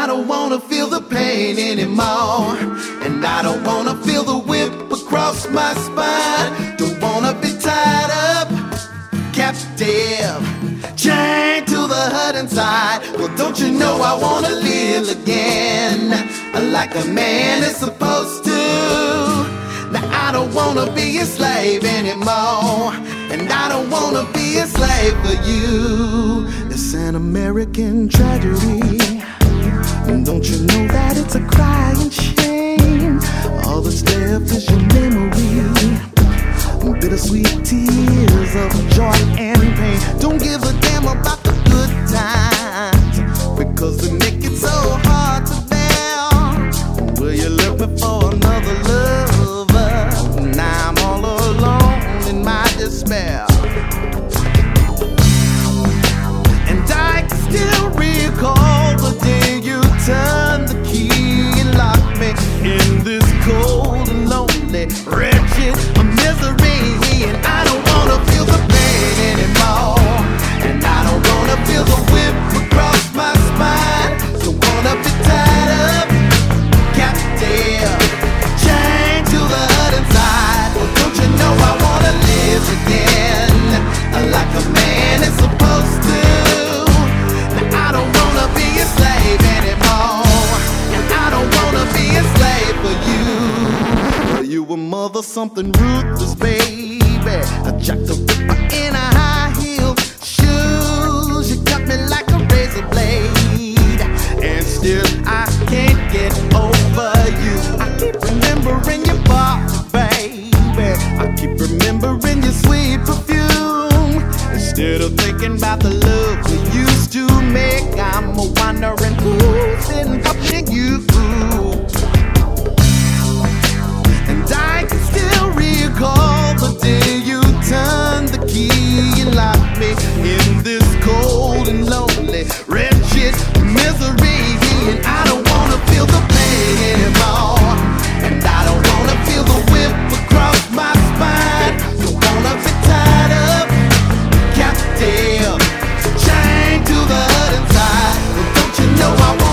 don't wanna feel the pain anymore, and I don't wanna feel the whip across my spine. Don't wanna be tied up, captive, chained to the hut inside. Well, don't you know I wanna live again, like a man is supposed to. Now I don't wanna be a slave anymore, and I don't wanna be a slave for you. It's an American tragedy, and don't you know that it's a crying shame? All that's left is your memory, bittersweet tears of joy and pain. Don't give a damn about the good times, because they make it so hard to bear. Will you left me for another lover? Now I'm all alone in my despair, and I can still recall the day you turned the key and locked me in this cold and lonely, wretched misery. And I don't wanna feel the pain anymore, and I don't wanna feel the whip across my spine. Don't wanna be tied up, captive, chained to the hut inside. Well, don't you know I wanna live again, like a man is supposed to. Now I don't wanna be a slave anymore, and I don't wanna be a slave for you. You a mother, something ruthless, baby. I jacked the ripper in a high heel shoes. You cut me like a razor blade, and still I can't get over you. I keep remembering your body, baby. I keep remembering your sweet perfume. Instead of thinking about the love we used to make, I'm wondering who's encompassing you. And I can still recall the day you turned the key and locked me in this cold and lonely, wretched misery. And I don't wanna feel the pain anymore, and I don't wanna feel the whip across my spine. Don't wanna be tied up, captive, chained to the hut inside. But don't you know I want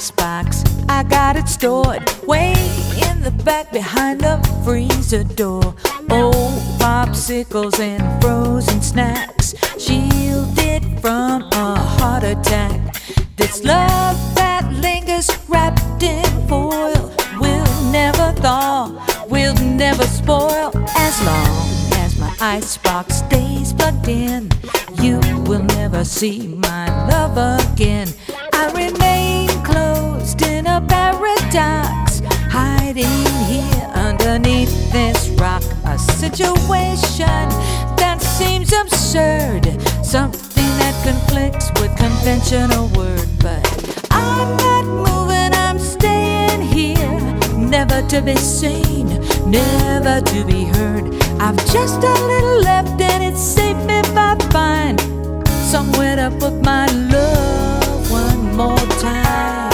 icebox. I got it stored way in the back behind the freezer door. Old popsicles and frozen snacks, shielded from a heart attack. This love that lingers wrapped in foil will never thaw, will never spoil. As long as my icebox stays plugged in, you will never see my love again. I remain closed in a paradox, hiding here underneath this rock. A situation that seems absurd, something that conflicts with conventional word. But I'm not moving, I'm staying here, never to be seen, never to be heard. I've just a little left and it's safe if I find somewhere to put my love one more time.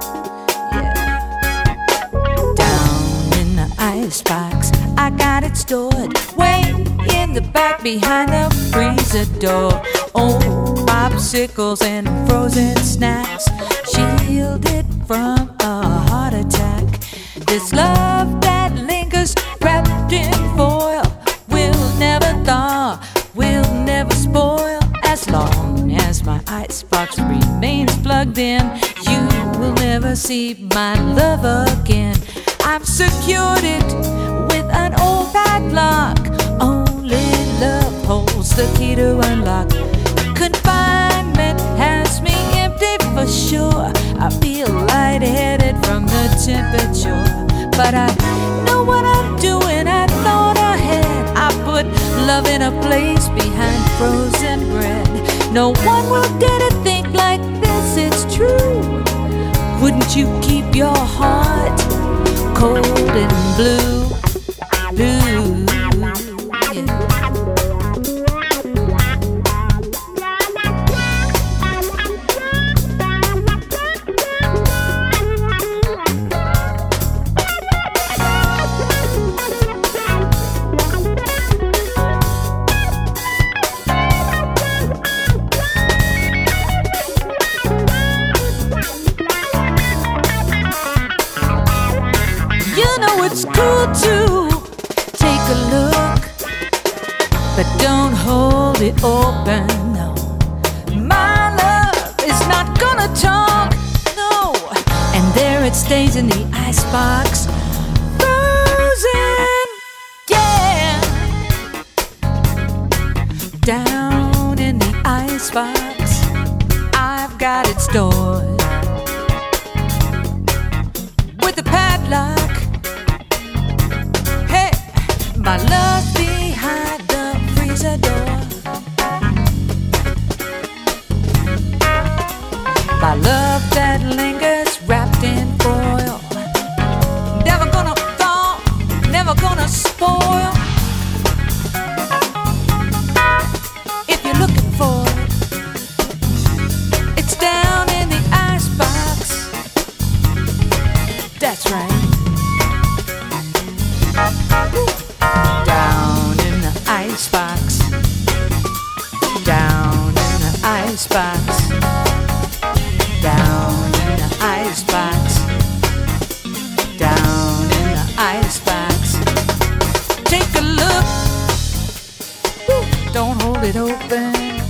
Yeah. Down in the icebox, I got it stored way in the back behind the freezer door. Old popsicles and frozen snacks, shielded from a heart attack. This love that lingers wrapped in foil will never thaw, will never spoil. As long as my icebox remains plugged in, you will never see my love again. I've secured it with an old padlock. Only love holds the key to unlock. Confinement has me empty for sure. I feel lightheaded from the temperature, but I know what I'm doing. I thought ahead. I put love in a place behind frozen bread. No one will dare to think like this, it's true. Wouldn't you keep your heart cold and blue? Blue, yeah. It's cool to take a look, but don't hold it open, no. My love is not gonna talk, no. And there it stays in the icebox, frozen, yeah. Down in the icebox, I've got it stored with a padlock. My love behind the freezer door. My love that lingers wrapped in foil, never gonna thaw, never gonna spoil. If you're looking for it, it's down in the icebox. That's right. Down in the icebox, down in the icebox, down in the icebox, down in the icebox. Take a look, don't hold it open.